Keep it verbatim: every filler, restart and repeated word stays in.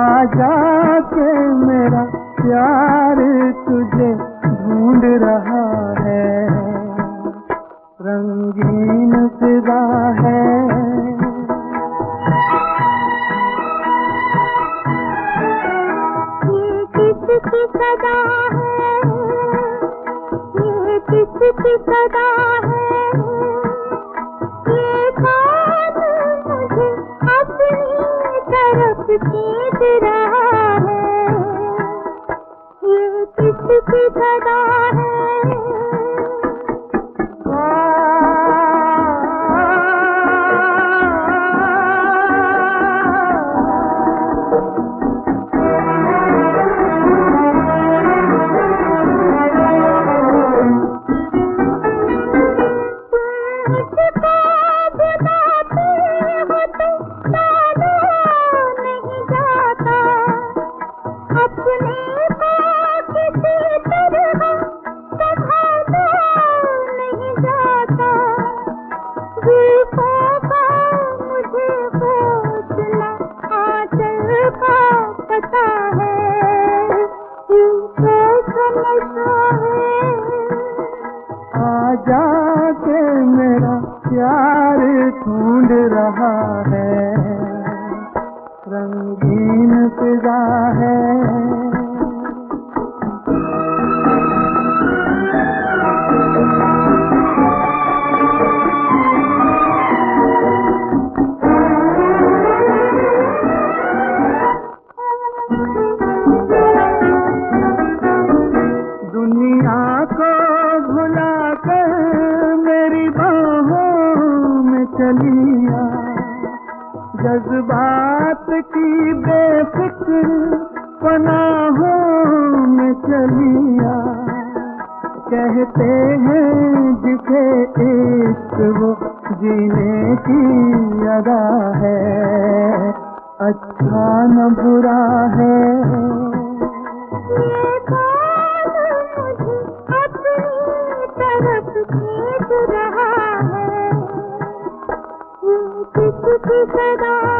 आजा के मेरा प्यार तुझे ढूंढ रहा है, रंगीन फिजा है। ये किसकी सदा है, ये किसकी सदा है, ये कौन मुझे अपनी तरफ खींच रहा है, ये किसकी सदा है। आजा के मेरा प्यार ढूंढ रहा है, रंगीन फिजा है। दुनिया को भुला कर मेरी बाहों में चलिया, जज्बात की बेफिक्र पनाहों में चलिया। कहते हैं जिसे इश्क वो जीने की अदा है, अच्छा न बुरा है। किसकी सदा